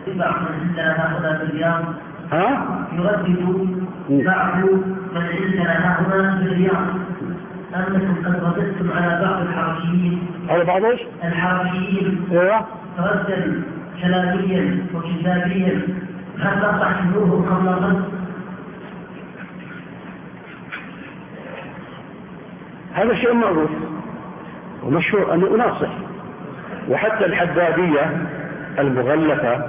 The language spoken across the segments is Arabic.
بعض من عندنا هنا في الرياض يردد بعض من عندنا هنا في الرياض أنكم قد رددتم على بعض الحركيين. على بعض ايش؟ الحركيين. ايوه. ردا كلاميا وكتابيا، هل تصححوه قبل الرد؟ هذا شيء معروف ومشهور أنه ناصح، وحتى الحدادية المغلفة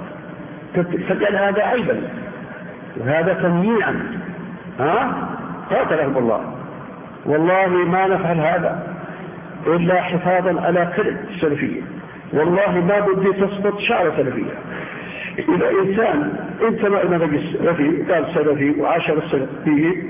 تجعل هذا عيبا وهذا تمييعا. قاتلهم الله، والله ما نفعل هذا إلا حفاظا على كلمة السلفية، والله ما بدي تسقط شعر سلفية. إذا إنسان انتمى إلى مجلس سلفي قال سلفي وعاشر السلفية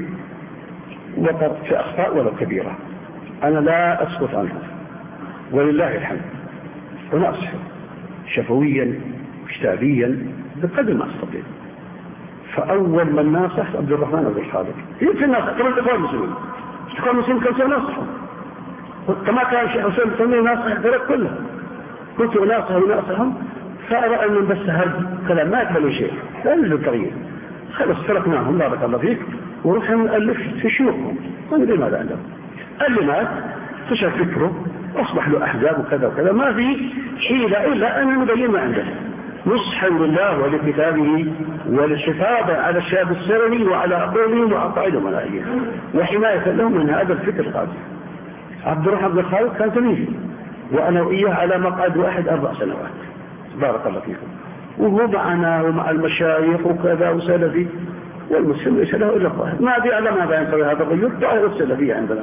وقد في أخطاء ولو كبيرة، أنا لا أسقط عنها ولله الحمد، وناصح شفويا كتابيا بقدر ما أستطيع. فأول من ناصح عبد الرحمن عبد الخالق، يمكن ناصح كما الإخوان المسلمين، الإخوان المسلمين كانوا ناصحهم كما كان الشيخ حسين الثاني ناصح البلد كله، كنت ناصح وناصحهم، فأرى أن بس هذا كلام ما يقبلوا شيء، لا يوجد تغيير، خلص تركناهم بارك الله فيك ونروح نألف في شيوخهم ونري ماذا عندهم. اللي مات فشل فكره أصبح له أحزاب وكذا وكذا، ما في حيلة إلا أن نبين ما عنده نصحا لله ولكتابه والحفاظ على الشاب السلفي وعلى عقولهم وعقائد ومناهجهم وحماية لهم من هذا الفكر القادم. عبد الرحمن بن خالد كان تلميذي وأنا وإياه على مقعد واحد 4 سنوات بارك الله فيكم، وهو معنا ومع المشايخ وكذا وسلفي، والمسلم ليس له إلا الظاهر. ما في على ماذا ينطوي هذا الرجل ظاهر السلفية عندنا.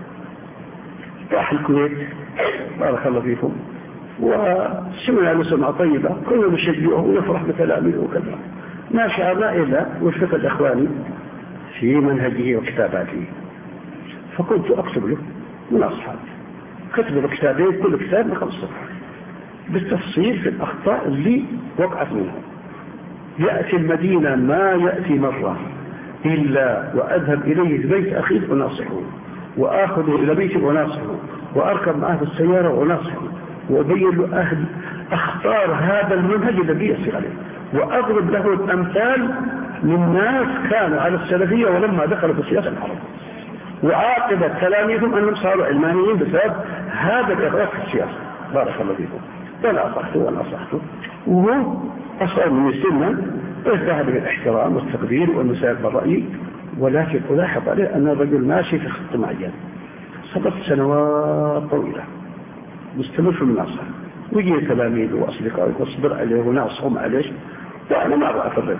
راح الكويت بارك الله فيكم وسمعنا له سمعة طيبة، كنا نشجعه ونفرح بكلامه وكذا، ما شاء إلا وفق الإخواني في منهجه وكتاباته، فكنت أكتب له من أصحابي، كتب له كتابين كل كتاب من 5 صفحات بالتفصيل في الأخطاء اللي وقعت منها. يأتي المدينة ما يأتي مرة إلا وأذهب إليه في بيت أخيه وناصحه، وآخذه إلى بيتي وناصحه، وأركب معه في السيارة وناصحه، وأبين له أهل أخطار هذا المنهج الذي يسير عليه، وأضرب له الأمثال من ناس كانوا على السلفية ولما دخلوا في السياسة الحرب، وعاقبة تلاميذهم أنهم صاروا علمانيين بسبب هذا الإغراق في السياسة بارك الله فيكم. وأنا أصحته وهو أصغر من السنة ويذهب بالاحترام والتقدير والمساعد بالرأي، ولكن ألاحظ عليه أن الرجل ماشي في خط معين 7 سنوات طويلة مستمر في المناصحة، ويجي تلاميذه وأصدقائه واصبر عليه وناصحهم عليه، وأنا ما أبغى أفرق.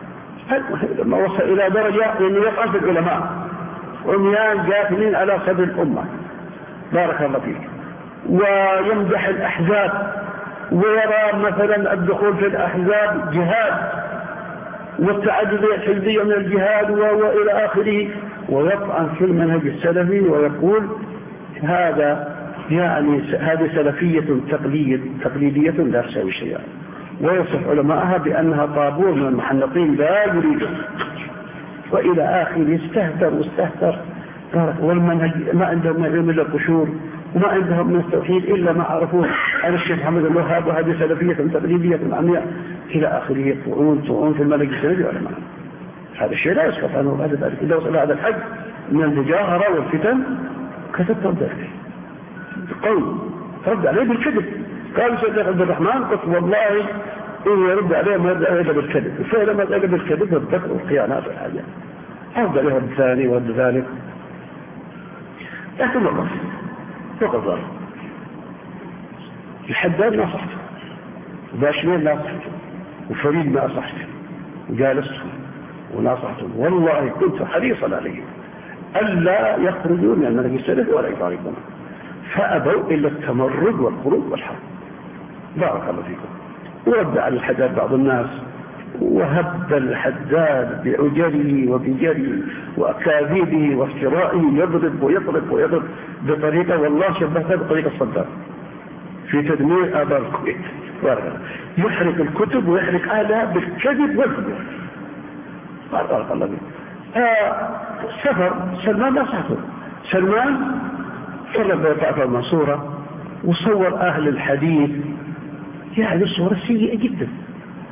لما وصل إلى درجة أنه يقع في العلماء عميان جاثمين على صدر الأمة بارك الله فيك، ويمدح الأحزاب ويرى مثلا الدخول في الأحزاب جهاد والتعدد الحزبي من الجهاد وإلى آخره، ويطعن في المنهج السلفي ويقول هذا يعني هذه سلفية تقليدية لا تساوي شيئا، ويصف علماءها بأنها طابور من المحنطين لا يريدون، وإلى آخره استهتر واستهتر، والمنهج ما عندهم علم إلا القشور، وما عندهم من التوحيد إلا ما عرفوه عن الشيخ محمد الوهاب، وهذه سلفية تقليدية عمياء إلى آخره، طعون في المنهج السلفي والعلماء. هذا الشيء لا يسقط عنه بعد ذلك. إذا وصل هذا الحج من المجاهرة والفتن كتبت رد عليه قول رد عليه بالكذب. قال الشيخ عبد الرحمن قلت والله إن يرد عليه ما يرد عليه بالكذب، فإذا ما يرد بالكذب الذكر والخيانات والحاجات رد عليه الثاني ورد ذلك، لكن وقف ظهر الحداد ما صحته، وباشمين ما صحته، وفريد ما صحته، وجالسته وناصحتهم، والله كنت حريصا عليهم ألا يخرجوا من المنهج السلفي ولا يفارقون، فأبوا إلا التمرد والخروج والحرب بارك الله فيكم. ورد على الحداد بعض الناس وهب الحداد بعجره وبجره وأكاذيبه وافترائه، يضرب ويضرب ويضرب بطريقة والله شبهتها بطريقة الصدام في تدمير آباء الكويت، يحرق الكتب ويحرق آلها بالكذب والفجور بارك الله فيكم. سفر سلمان لا صحته، سلمان فرق بطاعة المنصورة وصور أهل الحديث يعني الصورة سيئة جدا،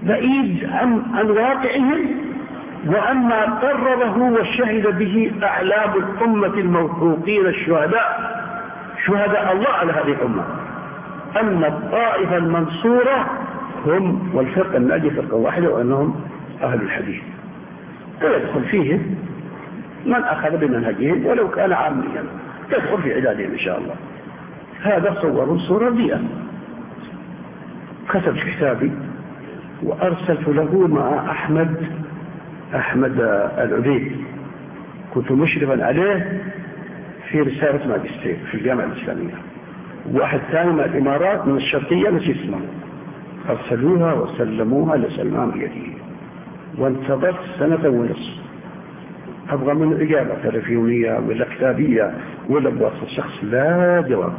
بعيد عن واقعهم، وأما قرره وشهد به أعلام الأمة الموثوقين الشهداء الله على هذه الأمة أن الطائفة المنصورة هم والفرقة الناجية فرقة واحدة، وأنهم أهل الحديث، ويدخل فيهم من أخذ بمنهجهم ولو كان عاميا، يدخل في عدادهم إن شاء الله. هذا صور صورة رديئة. كتب كتابي وأرسلت له مع أحمد العبيد، كنت مشرفا عليه في رسالة ماجستير في الجامعة الإسلامية. واحد ثاني من الإمارات من الشرقية نسيت اسمه، أرسلوها وسلموها لسلمان بيده، وانتظرت 1.5 سنة. أبغى منه إجابة تلفزيونية ولا كتابية ولا بواسطة الشخص، لا جواب.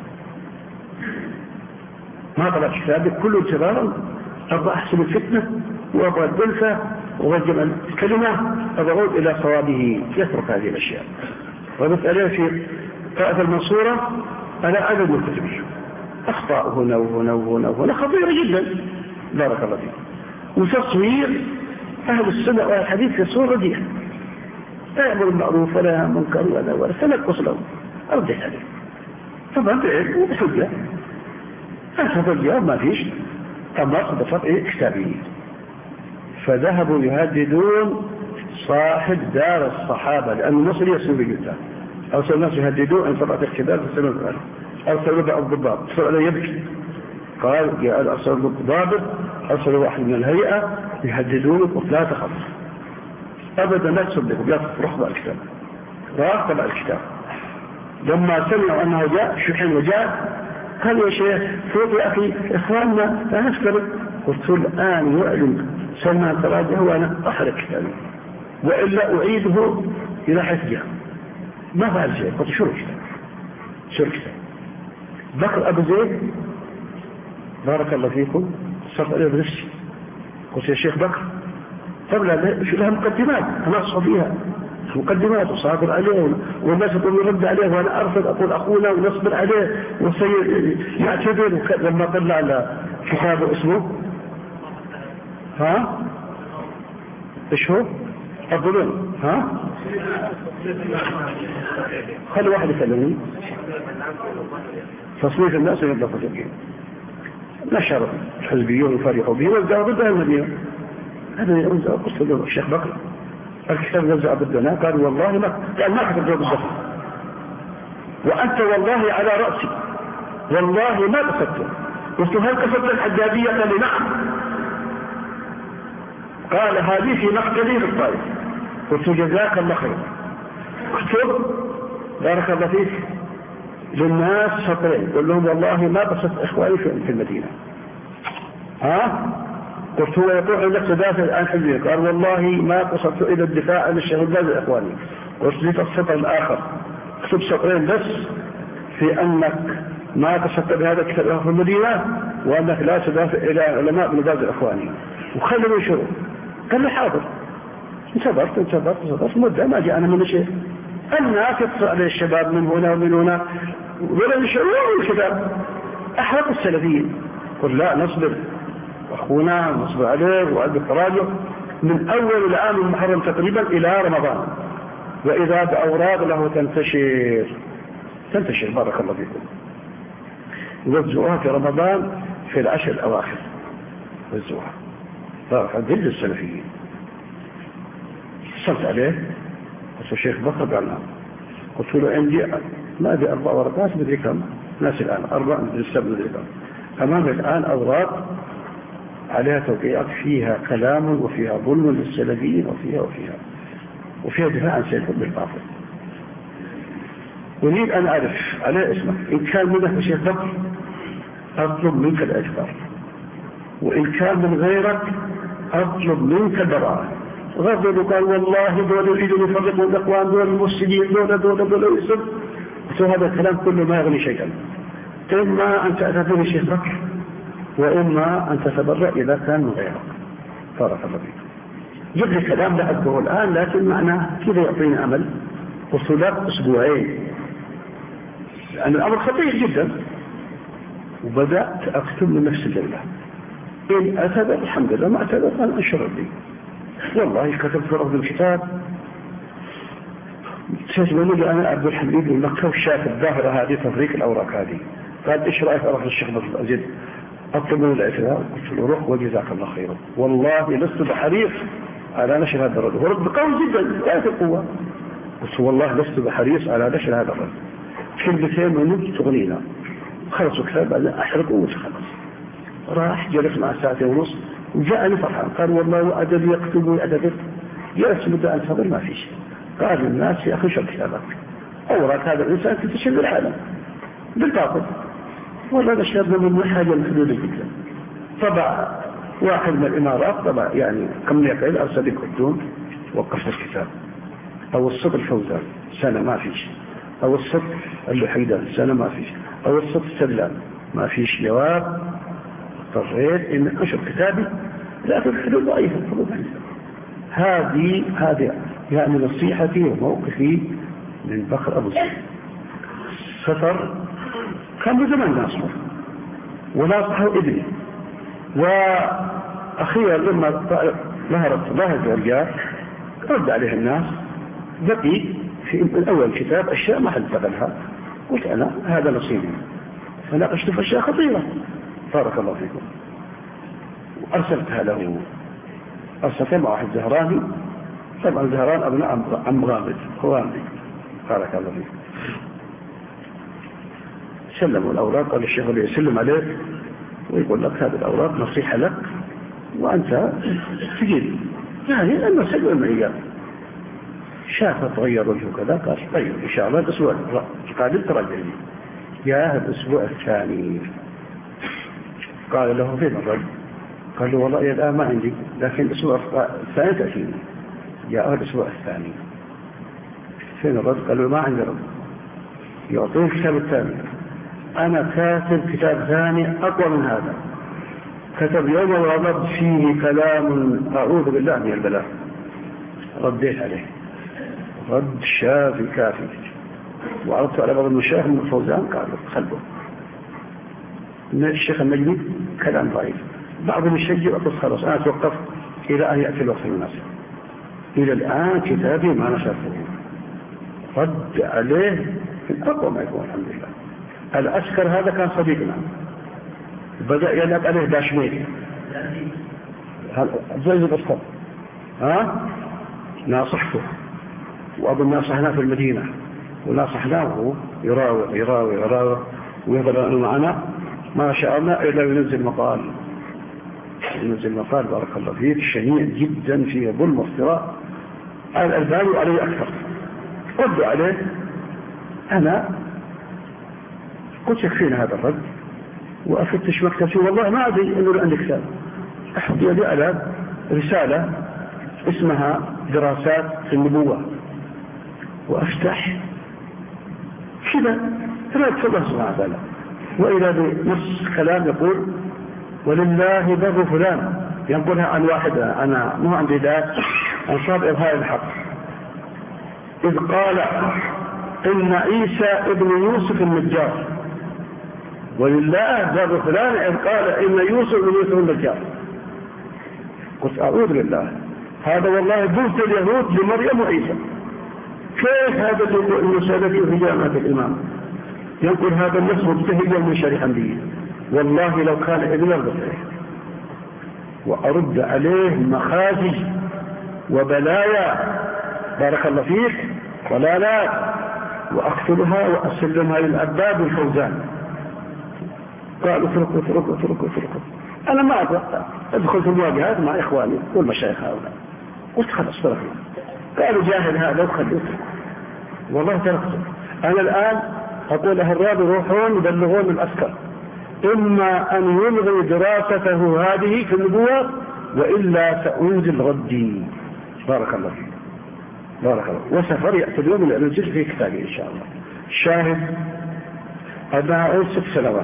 ما طلع كتابي كله انتظارا، أبغى أحسن الفتنة وأبغى الدلفة وأرجع الكلمة، أبغى أعود إلى صوابه، يترك هذه الأشياء. ومسألة في طائفة المنصورة أنا عدد من كتبه، أخطاء هنا وهنا وهنا وهنا خطيرة جدا، بارك الله فيك. وتصوير أهل السنة والحديث في صورة رديئة، لا يأمر بالمعروف ولا ينهى عن المنكر ولا تنقص له، أرجع عليه طبعا بعلم وبحجة. هذا الجواب ما فيش، أما بفرق كتابي. فذهبوا يهددون صاحب دار الصحابة، لأن مصر يسوي جدا، أرسل الناس يهددون أن طلعت اختبار في السنة الأولى. أرسل بعض الضباط، أرسل يبكي، قال يا أرسل الضابط، أرسل واحد من الهيئة يهددونك ولا تخف أبدا، لا تصدقوا، لا تفرح بالكتاب، راح تبع الكتاب. لما سمعوا أنه جاء شحن وجاء قال يا شيخ فوق يا أخي إخواننا لا نفترق. قلت له الآن يعلن سلمان تراجعه وأنا أحرق كتابي وإلا أعيده إلى حفظه. ما فعل شيء. قلت شو الكتاب بكر أبو زيد بارك الله فيكم صرت عليه بنفسي. قلت يا شيخ بكر قبل لها مقدمات أنا أصحى فيها مقدمات وصابر عليه والناس يقول يرد عليه وأنا أرفض أقول أخونا ونصبر عليه وسيعتذر. لما طلع على كتابه اسمه إيش هو الظلم خلي واحد يكلمني تصنيف الناس يطلقوا جميعا نشر الحزبيون وفرحوا به وزعوا ضد المدينة. هذا يوزع قصة له الشيخ بكر الكتاب وزع ضدنا. قال والله ما كتب جواب الضفر وأنت والله على رأسي والله ما قصدته. قلت هل قصدت الحدادية؟ قال لي نعم. قال هذه في مقتلي في الطائف. قلت جزاك الله خير. اكتب بارك الله فيك للناس سطرين قل لهم والله ما قصدت إخواني في المدينة. قلت هو يقول عندك تدافع الآن حزبي. قال والله ما قصدت إلى الدفاع عن الشهداء لإخواني. قلت لي السطر الآخر اكتب سطرين بس في أنك ما قصدت بهذا الكتاب في المدينة وأنك لا تدافع إلى علماء من باب إخواني وخلوا يشروا. قال لي حاضر. انتظرت مدة ما جاءنا من شيء. الناس يتصل على الشباب من هنا ومن هنا ولا يشعرون الشباب أحرقوا السلفيين. قل لا نصبر أخونا نصبر عليه وعد التراجع من أول العام المحرم تقريبا إلى رمضان وإذا بأوراق له تنتشر بارك الله فيكم. وزعوها في رمضان في 10 الأواخر وزعوها بارك ضد السلفيين. اتصلت عليه قلت الشيخ بكر قال نعم. قلت له عندي ما أدري 4 ورقات مدري كم ناس الآن 4 مدري 7 مدري كم أمامي الآن أوراق عليها توقيعات فيها كلام وفيها ظلم للسلفيين وفيها دفاع عن سيد بالباطل. أريد أن أعرف على اسمك إن كان منك الشيخ بكر أطلب منك الإجبار وإن كان من غيرك أطلب منك البراءة. غضب وقال والله دول يريدون يفرقوا الأقوام دول المفسدين دول يسب. هذا الكلام كله ما يغني شيئا. إما أن تعتذر الشيخ بكر وإما أن تتبرع إذا كان من غيرك. بارك الله فيك. جبت الكلام لا أذكره الآن لكن معناه كذا يعطيني أمل. وصلت أسبوعين لأن الأمر خطير جدا. وبدأت أكتب من نفس الليلة إن أثبت الحمد لله، ما أثبت أنا أنشر لي. والله كتبت في رفض الكتاب تسمعني لي أنا عبد الحميد المكة وشاف الظاهرة هذه تفريق الأوراق هذه. قال إيش رأيك أروح للشيخ عبد العزيز أطلب منه الاعتذار؟ قلت له روح وجزاك الله خيرا، والله لست بحريص على نشر هذا الرد. ورد قوي جدا غاية القوة. قلت والله لست بحريص على نشر هذا الرد، كلمتين من تغنينا، خلصوا كتاب بعد أحرقه وتخلص. راح جلس مع ساعتين ونص وجاءني فرحان، قال والله وأدب يكتب وأدب. جلس مدة أن صبر ما في شيء. قال للناس يا أخي شو كتابك؟ أوراق هذا الإنسان تتشغل العالم بالباطل، ولا نشرنا من حاجة محدودة جدا. طبع واحد من الإمارات طبع يعني كم يقعد أرسل يكتون، وقفت الكتاب. أو الصدر الفوزان سنة ما فيش، أو الصدر اللحيدان سنة ما فيش، أو الصدر السلام ما فيش جواب. اضطريت إن أنشر كتابي لكن حدود ضعيفة. هذه يعني نصيحتي وموقفي من بكر أبو زيد. سفر كان بزمن ناصر وناصحه ابني، وأخيرا لما ظهرت الرجال رد عليه الناس. بقي في أول كتاب أشياء ما حد سبلها، قلت أنا هذا نصيبي، فناقشت في أشياء خطيرة بارك الله فيكم، وأرسلتها له. أرسلتها مع واحد زهراني، طبعا زهران أبناء عم غامد خواني بارك الله فيكم. سلموا الأوراق، قال الشيخ اللي يسلم عليك ويقول لك هذه الأوراق نصيحة لك وأنت تجيب، يعني أنه سلم المعيار. شافه تغير وجهه كذا، قال طيب إن شاء الله الأسبوع قادم ترجع لي. جاء الأسبوع الثاني قال له فين الرجل؟ قال له والله الآن ما عندي، لكن الأسبوع الثاني تأتيني. جاء الأسبوع الثاني فين الرجل؟ قال له ما عندي رجل. يعطيه الكتاب الثاني، أنا كاتب كتاب ثاني أقوى من هذا، كتب يوم الغضب فيه كلام أعوذ بالله من البلاء. رديت عليه رد شافي كافي، وعرضت على بعض المشايخ من الفوزان قالوا خلوه. الشيخ النجمي كلام ضعيف، بعضهم يشجع وقلت خلاص أنا توقف إلى أن يأتي الوقت المناسب. إلى الآن كتابي ما نشرته. رد عليه في الأقوى ما يكون الحمد لله. الأسكر هذا كان صديقنا، بدأ يلعب عليه داشميل زي الأسكر، ناصحته، وأظن ناصحنا في المدينة، وناصحناه يراوي ويظل معنا ما شاء الله إلا ينزل مقال بارك الله فيك شنيع جدا فيه ظلم وافتراء على الألباني وعليه أكثر. رد عليه، أنا قلت يكفينا هذا الرد، وأفتش مكتبي والله ما أدري أنه عندي كتاب. أحط يدي على رسالة اسمها دراسات في النبوة، وأفتح كذا رأيت الله سبحانه وتعالى، وإذا بنص كلام يقول ولله بر فلان، ينقلها عن واحدة أنا مو عندي ذات أنصاب إظهار الحق، إذ قال إن عيسى ابن يوسف النجار، ولله بر فلان إذ قال إن يوسف ابن يوسف النجار. قلت أعوذ بالله، هذا والله بوت اليهود لمريم وعيسى. كيف هذا المسألة في جامعة الإمام ينقل هذا النص مبتهجا من شريحا به؟ والله لو كان ابن البصري. وأرد عليه مخازي وبلايا بارك الله فيك ضلالات، وأقتلها وأسلمها للأباب الفوزان. قالوا اتركوا. أنا ما أدخل في المواجهات مع إخواني والمشايخ هؤلاء. قلت خلاص تركنا. قالوا جاهل هذا وخلوه، والله تركته. أنا الآن أقول أهراب يروحون يبلغون الأسكر، إما أن يلغي دراسته هذه في النبوة وإلا سأنزل غدي. بارك الله فيك بارك الله. وسفر يأتي اليوم اللي أنزل في كتابي إن شاء الله. الشاهد أبناء 6 سنوات،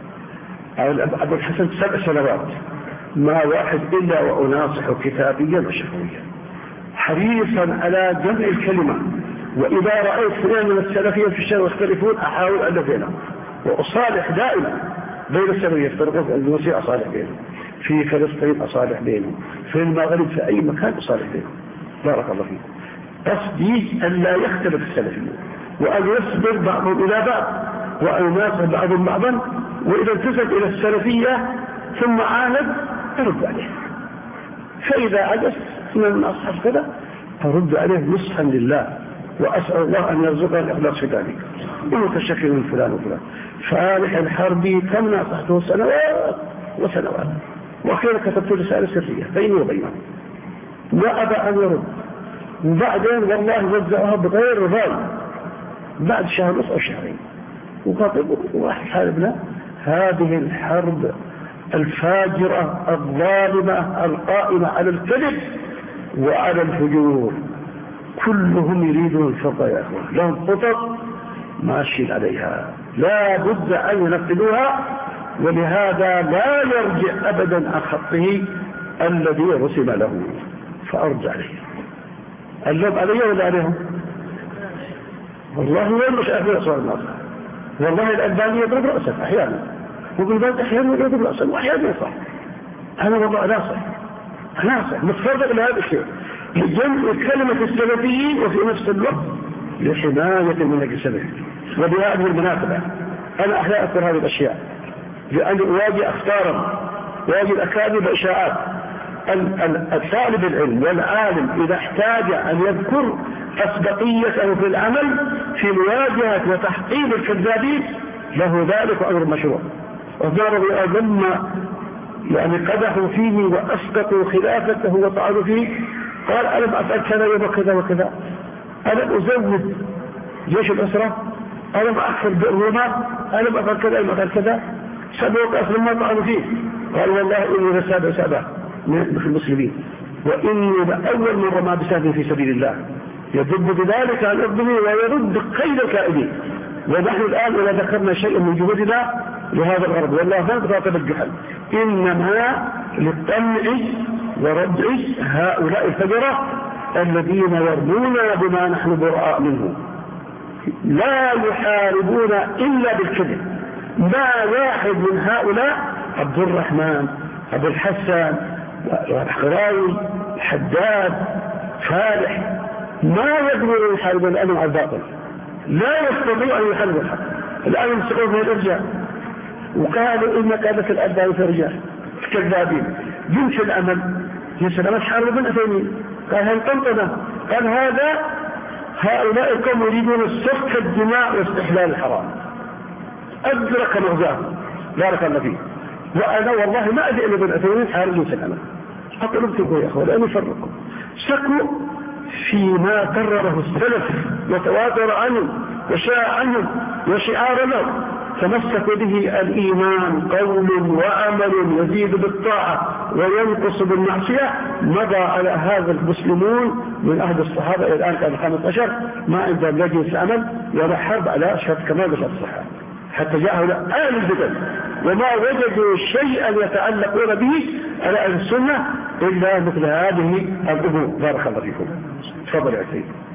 أبو الحسن 7 سنوات، ما واحد إلا وأناصح كتابيا وشفويا، حريصا على جمع الكلمة. وإذا رأيت اثنين من السلفيين في الشارع يختلفون أحاول أن بينهم، وأصالح دائما بين السلفيين يفترقون المسيح أصالح بينهم. في فلسطين أصالح بينهم، في المغرب، في أي مكان أصالح بينهم. بارك الله فيكم. قصدي أن لا يختلف السلفيون، وأن يصبر بعضهم إلى بعض، وأن يناصر بعضهم بعضا، وإذا التفت إلى السلفية ثم عاند أرد عليه، فإذا عجز من أصحاب كذا أرد عليه نصحا لله، وأسأل الله أن يرزقنا الإخلاص في ذلك. ومتشكر من فلان وفلان. فالح الحربي كم ناصحته سنوات وسنوات، وأخيرا كتبت رسالة سرية بيني وبينه، ما أبى أن يرد. وبعدين والله وزعها بغير رضاي بعد شهر ونص أو شهرين، وخاطبه وراح حاربنا هذه الحرب الفاجرة الظالمة القائمة على الكذب وعلى الفجور. كلهم يريدون الفرقة يا أخوان، لهم خطط ماشيين عليها لا بد أن ينفذوها، ولهذا لا يرجع أبدا عن خطه الذي رسم له. فأرجع عليه. اللوم علي ولا عليهم؟ والله وين مش أهل أصوار الناس. والله الألباني يضرب رأسه أحيانا، وابن باز أحيانا يضرب رأسه وأحيانا يصح. أنا والله ناصح متفرق لهذا الشيء، لجمع كلمة السلفيين وفي نفس الوقت لحماية المنهج السلفي. وبهذه المناسبة أنا أحيانا أذكر هذه الأشياء لأن أواجه أخطارا، أواجه أكاذيب إشاعات. الطالب العلم والعالم إذا احتاج أن يذكر أسبقيته في العمل في مواجهة وتحقيق الكذابين له ذلك أمر مشروع. وضربوا أذم يعني قدحوا فيه وأسقطوا خلافته وطعنوا فيه، قال ألم أفعل كذا يوم كذا وكذا، ألم أزود جيش الأسرة، ألم أحفل بالروما، ألم أفعل كذا يوم أفعل كذا، سبوك أسلم ما طعنوا فيه. قال والله إني لسابع في المسلمين، وإني لأول من رمى بسهم في سبيل الله يدب بذلك عن أرضه ويرد قيد الكائدين. ونحن الآن إذا ذكرنا شيئا من جهودنا لهذا الغرب والله ما نتخاطب الجحل، إنما للطمع وردع هؤلاء الفجرة الذين يرمونا بما نحن براء منه. لا يحاربون إلا بالكذب. ما واحد من هؤلاء عبد الرحمن، أبو الحسن، الحقراوي، الحداد، فالح ما يقدرون يحاربون الأمن على الباطل، لا يستطيع أن يحاربوا الحق. الآن يمسكون في الرجال وقالوا إن كانت الألبان في الرجال كذابين. جنس الأمل جنس الأمل حاربوا بن أثيمين، قال هل طنطنا، قال هؤلاء القوم يريدون سفك الدماء واستحلال الحرام. أدرك مغزاه بارك الله فيه. وأنا والله ما أدري أن بن أثيمين حارب جنس الأمل. أطلبتكم يا أخوة لأن يفرقوا سكوا فيما قرره السلف وتواتر عنه وشاع عنه وشعار له، تمسكوا به الإيمان قول وعمل يزيد بالطاعة وينقص بالمعصية. مضى على هذا المسلمون من أهل الصحابة إلى الآن كان 15 ما عندهم لا جنس عمل ولا حرب على شرط كمال الصحابة، حتى جاء هؤلاء آل البدع وما وجدوا شيئا يتعلقون به على أهل السنة إلا مثل هذه الأمور. بارك الله فيكم. تفضل يا سيدي.